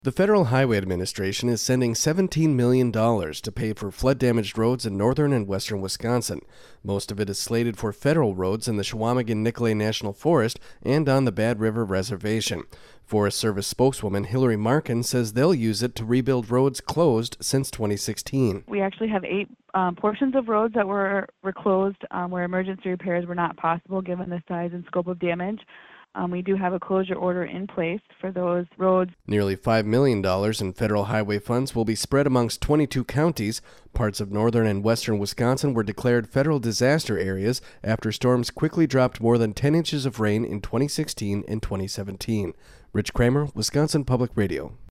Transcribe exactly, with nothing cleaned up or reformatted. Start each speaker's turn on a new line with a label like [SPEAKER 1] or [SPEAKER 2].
[SPEAKER 1] The Federal Highway Administration is sending seventeen million dollars to pay for flood-damaged roads in northern and western Wisconsin. Most of it is slated for federal roads in the Chequamegon-Nicolet National Forest and on the Bad River Reservation. Forest Service spokeswoman Hillary Markin says they'll use it to rebuild roads closed since twenty sixteen.
[SPEAKER 2] We actually have eight um, portions of roads that were, were closed um, where emergency repairs were not possible given the size and scope of damage. Um, we do have a closure order in place for those roads.
[SPEAKER 1] Nearly five million dollars in federal highway funds will be spread amongst twenty-two counties. Parts of northern and western Wisconsin were declared federal disaster areas after storms quickly dropped more than ten inches of rain in twenty sixteen and twenty seventeen. Rich Kramer, Wisconsin Public Radio.